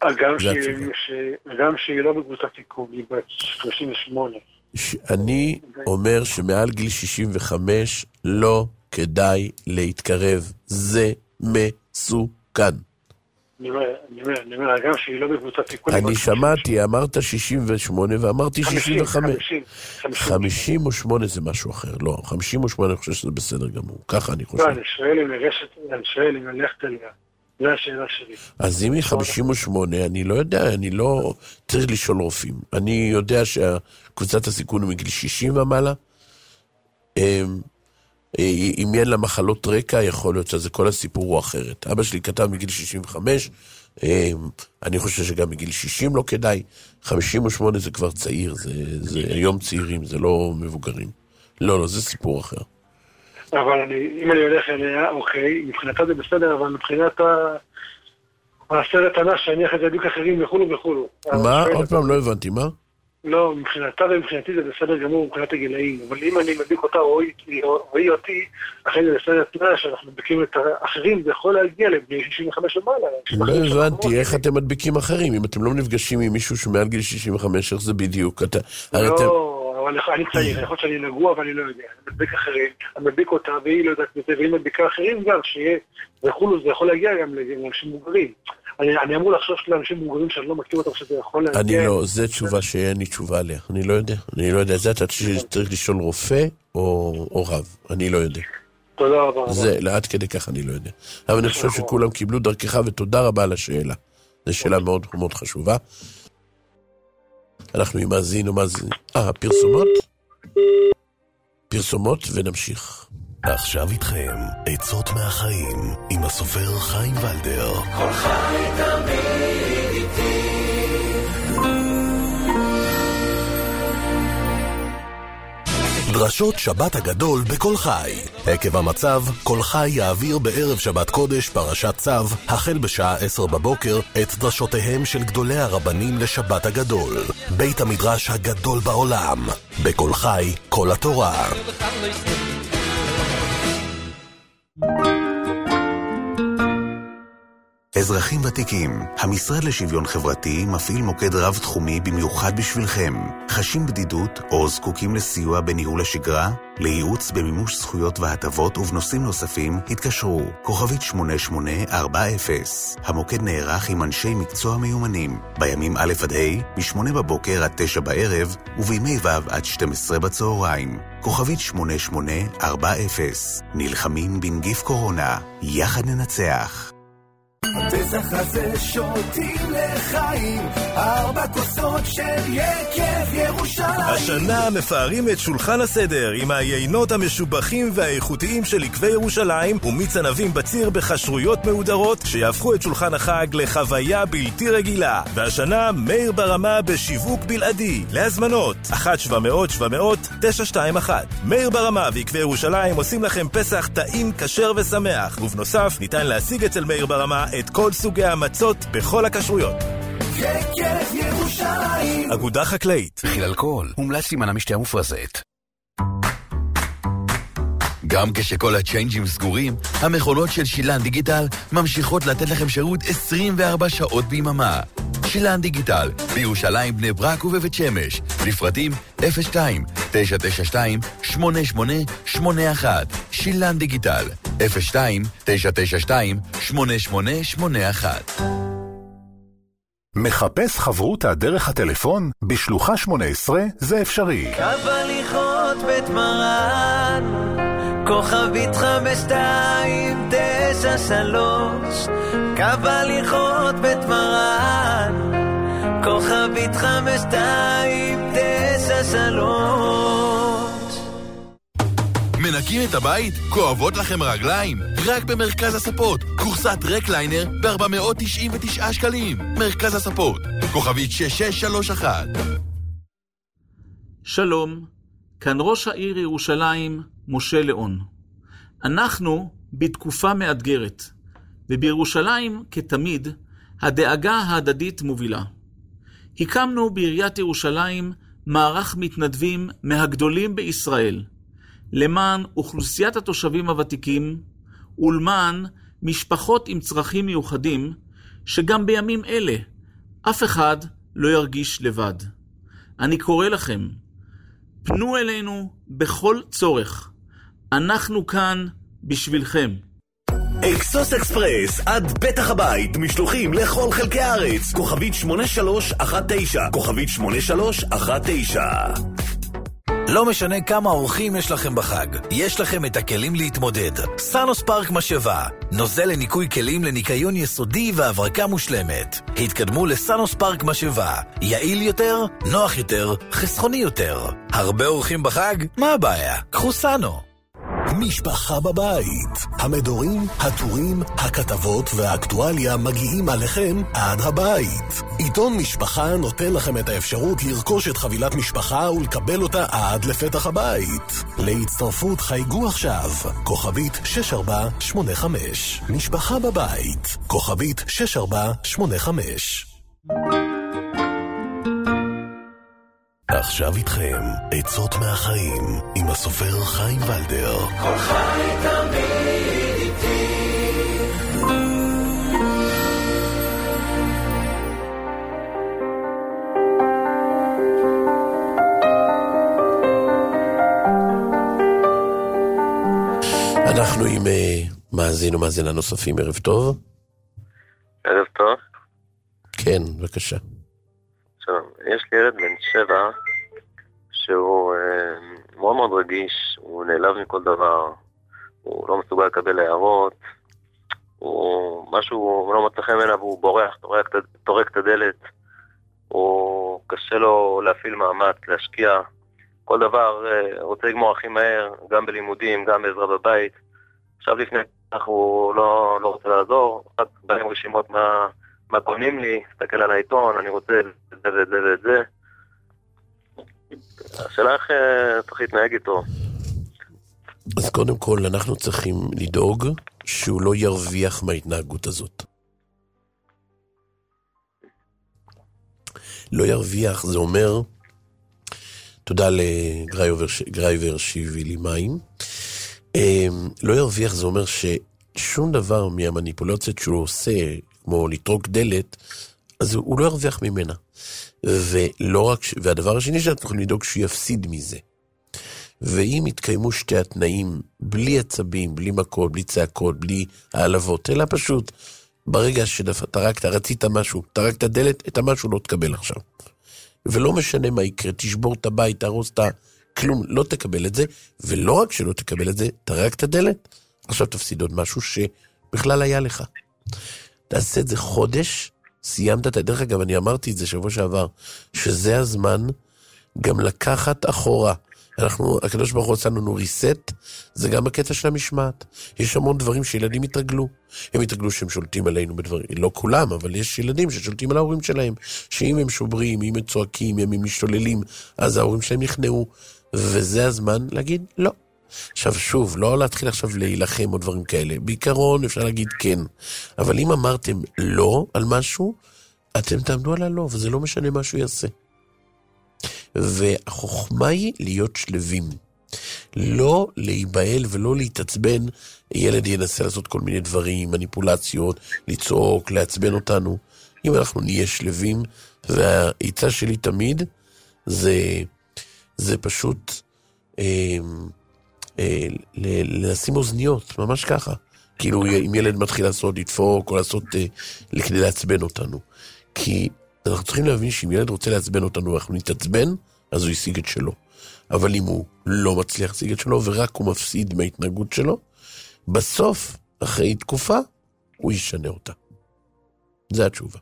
[SPEAKER 14] גם שהיא לא בקבוצת עיכוב, היא בת 38.
[SPEAKER 1] אני אומר שמעל גיל 65 לא כדאי להתקרב. זה מסוכן.
[SPEAKER 14] אני אומר, גם שהיא לא בקבוצת עיכוב.
[SPEAKER 1] אני שמעתי, אמרת 68 ואמרתי 65. 58 זה משהו אחר, לא. 58 אני חושב שזה בסדר גמור. ככה אני חושב.
[SPEAKER 14] אני שואל אם ללכת אליה. זו השאלה שלי.
[SPEAKER 1] אז אם היא 58, אני לא יודע, אני לא צריך לשאול רופאים. אני יודע שקבוצת הסיכון הוא מגיל 60 ומעלה. אם אין לה מחלות רקע, יכול להיות שזה כל הסיפור הוא אחרת. אבא שלי כתב מגיל 65, אני חושב שגם מגיל 60 לא כדאי. 58 זה כבר צעיר, זה היום צעירים, זה לא מבוגרים. לא, זה סיפור אחר.
[SPEAKER 14] אבל אם אני הולך אליה, אוקיי, מבחינתה זה בסדר, אבל מבחינת הסרט ענה שאני אחת ידיוק אחרים וכולו.
[SPEAKER 1] מה? עוד פעם לא הבנתי, מה?
[SPEAKER 14] לא, מבחינתה ומבחינתי זה בסדר גמור מבחינת הגילאים, אבל אם אני מדביק אותה או היא אותי, אחרי זה בסדר תנאה שאנחנו מדביקים את האחרים, זה יכול להגיע לבני 65 ומעלה.
[SPEAKER 1] לא הבנתי, איך אתם מדביקים אחרים? אם אתם לא נפגשים עם מישהו שמעל גיל 65, איך זה בדיוק?
[SPEAKER 14] לא, אבל אני צעיר, יכול להיות שאני נגוע ואני לא יודע. אני מדביק אחרים, אני מדביק אותה והיא לא יודעת מזה, והיא מדביקה אחרים גם, שיהיה וכולו, זה יכול להגיע גם לאנשים מוגרים. אני אמור לחשוב לאנשים מוגרים שאני לא מכיר אותם שזה יכול להגיע. אני
[SPEAKER 1] לא, זו תשובה שאין לי תשובה עליה. אני לא יודע. זה אתה צריך לשאול רופא או רב. אני לא יודע.
[SPEAKER 14] תודה רבה.
[SPEAKER 1] זה, עד כדי כך אני לא יודע. אבל אני חושב שכולם קיבלו דרכך, ותודה רבה על השאלה. זו שאלה מאוד מאוד חשובה. אנחנו עם מאזין או מאזין. פרסומות ונמשיך.
[SPEAKER 7] עכשיו איתכם, עצות מהחיים, עם הסופר חיים ולדר.
[SPEAKER 6] כל חי תמיד איתי.
[SPEAKER 7] דרשות שבת הגדול בכל חי. עקב המצב, כל חי יעביר בערב שבת קודש פרשת צו, החל בשעה 10 בבוקר, את דרשותיהם של גדולי הרבנים לשבת הגדול. בית המדרש הגדול בעולם. בכל חי, כל התורה.
[SPEAKER 16] אזרחים ותיקים, המשרד לשוויון חברתי מפעיל מוקד רב-תחומי במיוחד בשבילכם. חשים בדידות או זקוקים לסיוע בניהול השגרה? לייעוץ במימוש זכויות והטבות ובנושאים נוספים התקשרו, כוכבית 8840. המוקד נערך עם אנשי מקצוע מיומנים, בימים א' עד ה', מ-8 בבוקר עד 9 בערב, ובימי ו' עד 12 בצהריים. כוכבית 8840. נלחמים בנגיף קורונה, יחד ננצח.
[SPEAKER 11] פסח הזה שותים לחיים, 4 כוסות של יקב ירושלים.
[SPEAKER 17] השנה מפארים את שולחן הסדר עם היינות המשובחים והאיכותיים של יקבי ירושלים ומיץ ענבים בציר בחשרויות מהודרות שיהפכו את שולחן החג לחוויה בלתי רגילה. והשנה מאיר ברמה בשיווק בלעדי. להזמנות 1-700-700-921. מאיר ברמה ויקבי ירושלים עושים לכם פסח טעים, כשר ושמח. ובנוסף ניתן להשיג אצל מאיר ברמה את כל סוגי המצות בכל הכשרויות.
[SPEAKER 11] יקב ירושלים.
[SPEAKER 17] אגודה חקלאית.
[SPEAKER 12] מכיל אלכוהול, מומלץ להימנע משתייה מופרזת.
[SPEAKER 8] גם כשכל הצ'יינג'ים סגורים, המכונות של שילן דיגיטל ממשיכות לתת לכם שירות 24 שעות ביממה. שילן דיגיטל, בירושלים, בני ברק ובבית שמש. לפרטים 02-992-8881. שילן דיגיטל, 02-992-8881.
[SPEAKER 18] מחפש חברותה דרך הטלפון? בשלוחה 18 זה אפשרי.
[SPEAKER 5] קו הליכות בית מרן, כוכבית 5293. קו הליכות בית מרן, כוכבית 5293.
[SPEAKER 8] מנקים את הבית? כואבות לכם רגליים? רק במרכז הספות. קורסת רקליינר ב-499 שקלים. מרכז הספות. כוכבית 6631.
[SPEAKER 19] שלום, כאן ראש העיר ירושלים, משה ליאון. אנחנו בתקופה מאתגרת, ובירושלים, כתמיד, הדאגה ההדדית מובילה. הקמנו בעיריית ירושלים מערך מתנדבים מהגדולים בישראל, למען אוכלוסיית התושבים הוותיקים, ולמען משפחות עם צרכים מיוחדים, שגם בימים אלה אף אחד לא ירגיש לבד. אני קורא לכם, פנו אלינו בכל צורך. אנחנו כאן בשבילכם.
[SPEAKER 20] אקסוס אקספרס, עד פתח הבית, משלוחים לכל חלקי הארץ. כוכבית 8319, כוכבית 8319.
[SPEAKER 9] לא משנה כמה אורחים יש לכם בחג, יש לכם את הכלים להתמודד. סאנוס פארק משאבה, נוזל לניקוי כלים לניקיון יסודי והברקה מושלמת. התקדמו לסאנוס פארק משאבה, יעיל יותר, נוח יותר, חסכוני יותר. הרבה אורחים בחג? מה הבעיה? קחו סאנו.
[SPEAKER 7] משפחה בבית. המדורים, הטורים, הכתבות והאקטואליה מגיעים עליכם עד הבית. עיתון משפחה נותן לכם את האפשרות לרכוש את חבילת משפחה ולקבל אותה עד לפתח הבית. להצטרפות חייגו עכשיו, כוכבית 6485. משפחה בבית, כוכבית 6485. עכשיו איתכם, עצות מהחיים, עם הסופר חיים ולדר.
[SPEAKER 6] כל חי תמיד איתי.
[SPEAKER 1] אנחנו עם מאזין ומאזינה נוספים. ערב טוב.
[SPEAKER 21] ערב טוב.
[SPEAKER 1] כן, בבקשה.
[SPEAKER 21] יש לי ילד בן 7 שהוא מאוד מאוד רגיש, הוא נעלב מכל דבר, הוא לא מסוגל לקבל הערות, משהו לא מצא חן אליו, הוא בורח, טורק את הדלת, הוא קשה לו להפעיל מאמץ, להשקיע, כל דבר רוצה לגמור הכי מהר, גם בלימודים, גם בעזרה בבית. עכשיו לפני כך הוא לא רוצה לעזור, רק באים רשימות מה קונים לי, תסתכל על העיתון, אני רוצה את זה ואת זה ואת זה. השאלה איך צריך להתנהג איתו.
[SPEAKER 1] אז קודם כל אנחנו צריכים לדאוג שהוא לא ירוויח מההתנהגות הזאת. לא ירוויח, זה אומר, תודה לגרייבר שהביא לי מים, לא ירוויח זה אומר ששום דבר מהמניפולציות שהוא עושה, כמו לטרוק דלת, אז הוא לא ירוויח ממנה. ולא רק, והדבר השני שאנחנו יכולים לדאוג שהוא יפסיד מזה. ואם יתקיימו שתי התנאים, בלי עצבים, בלי מכות, בלי צעקות, בלי העלבות, אלא פשוט, ברגע שטרקת, רצית משהו, טרקת דלת, את המשהו לא תקבל עכשיו. ולא משנה מה יקרה, תשבור את הבית, תרוס את כלום, לא תקבל את זה, ולא רק שלא תקבל את זה, טרקת דלת, עכשיו תפסיד עוד משהו שבכלל היה לך. תעשה את זה חודש, סיימת את הדרך. אגב, אני אמרתי את זה שבוע שעבר, שזה הזמן גם לקחת אחורה. הקדוש ברוך הוא עושה לנו ריסט, זה גם הקטע של המשמעת. יש המון דברים שילדים יתרגלו. הם יתרגלו שהם שולטים עלינו בדברים, לא כולם, אבל יש ילדים ששולטים על ההורים שלהם, שאם הם שוברים, אם הם צועקים, אם הם משתוללים, אז ההורים שלהם נכנעו, וזה הזמן להגיד לא. עכשיו שוב, לא להתחיל עכשיו להילחם או דברים כאלה. בעיקרון אפשר להגיד כן, אבל אם אמרתם לא על משהו, אתם תעמדו על הלא, וזה לא משנה מה שהוא יעשה. והחוכמה היא להיות שלבים, לא להיבהל ולא להתעצבן. ילד ינסה לעשות כל מיני דברים, מניפולציות, לצעוק, לעצבן אותנו. אם אנחנו נהיה שלבים, והעיצה שלי תמיד זה פשוט לשים אוזניות, ממש ככה. כאילו אם ילד מתחיל לעשות, לדפוק או לעשות כדי לעצבן אותנו, כי אנחנו צריכים להבין שאם ילד רוצה לעצבן אותנו, אנחנו נתעצבן, אז הוא ישיג את שלו. אבל אם הוא לא מצליח להשיג את שלו, ורק הוא מפסיד מההתנהגות שלו, בסוף, אחרי תקופה, הוא ישנה אותה. זה התשובה.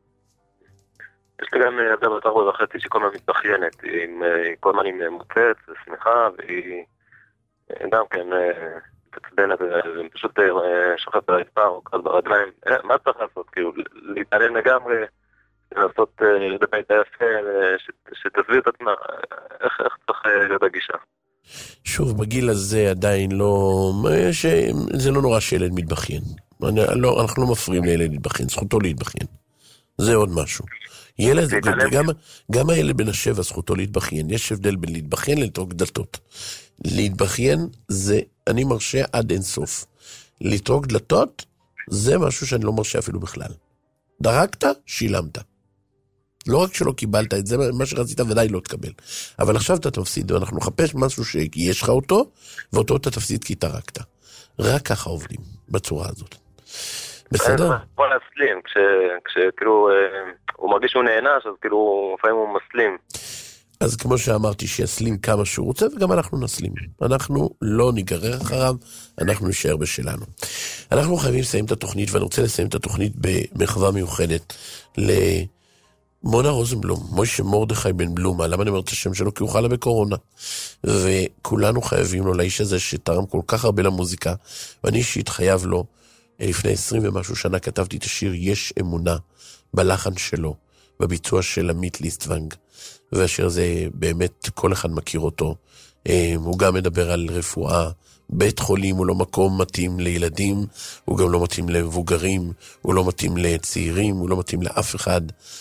[SPEAKER 21] יש לי גם ילדה בת 4.5 שכל מה מתבחיינת, כל מה היא מוצאת, ושמחה, והיא גם כן תצבנת, ופשוט שוכבת ברצפה או קצת ברגליים. מה צריך לעשות? כאילו, להתעלם לגמרי, לנסות לדבר את היפה, שתסביר את עצמה, איך צריך להיות הגישה?
[SPEAKER 1] שוב, בגיל הזה עדיין לא, זה לא נורא שילד מתבחיין. אנחנו לא מפריעים לילד להתבחיין, זכותו להתבחיין. זה עוד משהו. ילד, גם הילד בן 7 זכותו להתבחיין. יש הבדל בין להתבחיין לטרוק דלתות. להתבחיין זה, אני מרשה עד אין סוף. לטרוק דלתות זה משהו שאני לא מרשה אפילו בכלל. דרקת, שילמת. לא רק שלא קיבלת את זה, מה שרצית ודאי לא תקבל. אבל עכשיו אתה תפסיד, ואנחנו נחפש משהו שיש לך אותו, ואותו אתה תפסיד כי תרקת. רק ככה עובדים, בצורה הזאת. בסדר?
[SPEAKER 21] בוא להסלים, כשכאילו הוא מרגיש שהוא נהנש, אז כאילו לפעמים הוא מסלים.
[SPEAKER 1] אז כמו שאמרתי, שיסלים כמה שהוא רוצה, וגם אנחנו נסלים. אנחנו לא ניגרר אחריו, אנחנו נשאר בשלנו. אנחנו חייבים לסיים את התוכנית, ואני רוצה לסיים את התוכנית במחווה מיוחדת למונה רוזנבלום, מוישה מרדכי בן בלומה. למה אני אומר את השם שלו? כי הוא חלה בקורונה. וכולנו חייבים לו, לאיש הזה שתרם כל כך הרבה למוזיקה, ואני אישית חייב לו, לפני 20 ומשהו שנה כתבתי את השיר יש אמונה, בלחן שלו, בביצוע של עמית ליסטוונג, והשיר הזה באמת כל אחד מכיר אותו. הוא גם מדבר על רפואה. בית חולים הוא לא מקום מתאים לילדים, הוא גם לא מתאים למבוגרים, הוא לא מתאים לצעירים, הוא לא מתאים לאף אחד.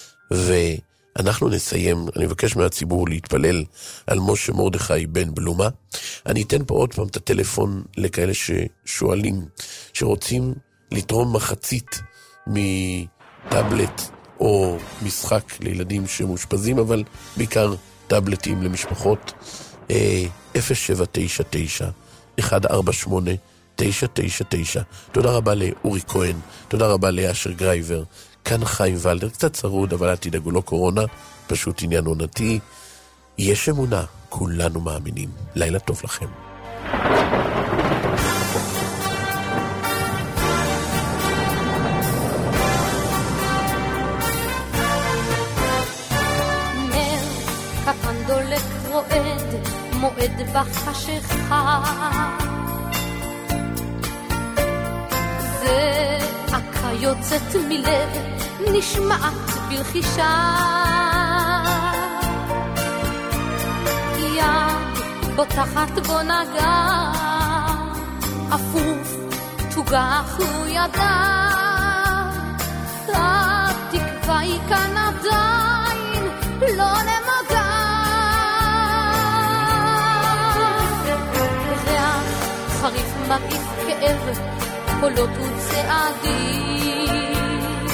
[SPEAKER 1] ואנחנו נסיים, אני מבקש מהציבור להתפלל על משה מרדכי בן בלומה. אני אתן פה עוד פעם את הטלפון לכאלה ששואלים, שרוצים לתרום מחצית מטאבלט או משחק לילדים שמושפזים, אבל בעיקר טאבלטים למשפחות. 0799-148-999. תודה רבה לאורי כהן, תודה רבה לאשר גרייבר, כאן חיים ולדר, קצת צרוד, אבל אל תדאגו, לא קורונה, פשוט עניין עונתי. יש אמונה, כולנו מאמינים. לילה טוב לכם.
[SPEAKER 2] קטן דולק רועד, מועד בחשכה. זעקה יוצאת מלב, נשמעת בלחישה. יד בוטחת בו נגע, אפוף תוגח הוא ידע. התקווה היא כאן עדיין, לא נמגע. חריף מרעיף כאב, קולות וצעדים.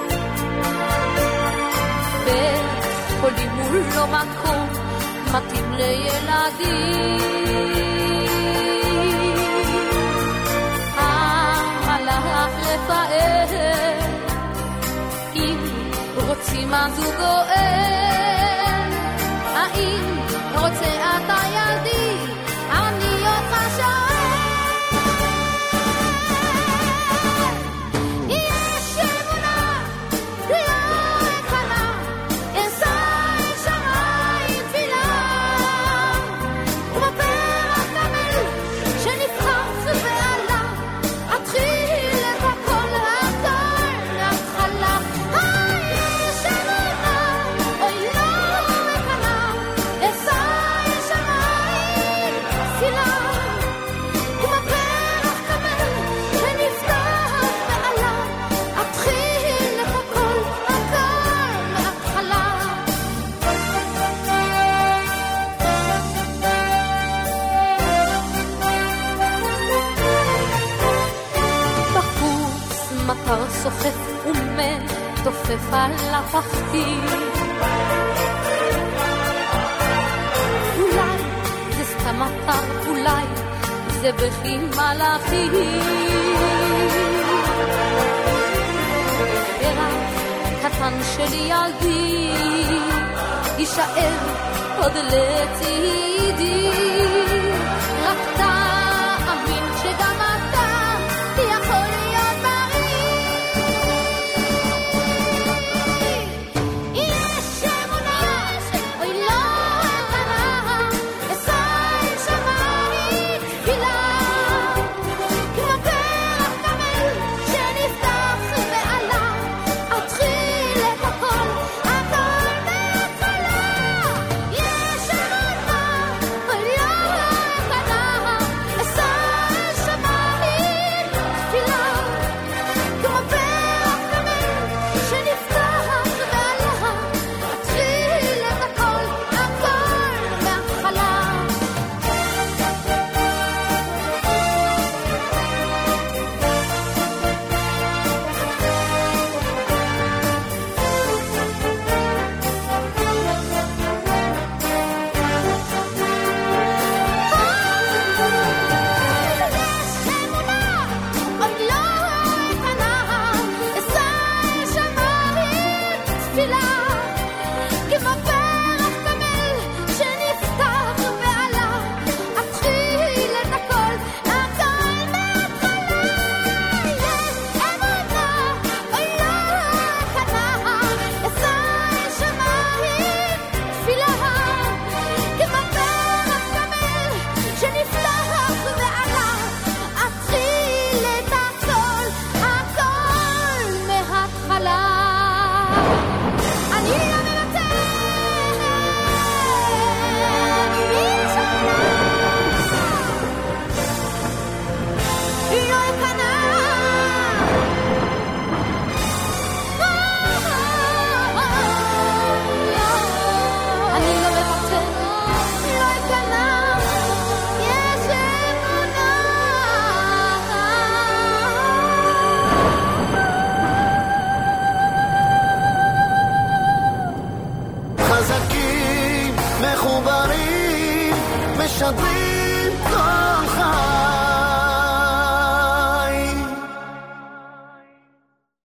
[SPEAKER 2] בית חולים הוא לא מקום מתאים לילדים. המלאך רפאל, אם רוצים אז הוא גואל. האם רוצה אתה ילדי, אני אותך שואל. יש המטר סוחף ומתופף על הפחים. אולי זה סתם מטר, אולי זה בכי מלאכים. פרח קטן של ילדי יישאר עוד לצידי.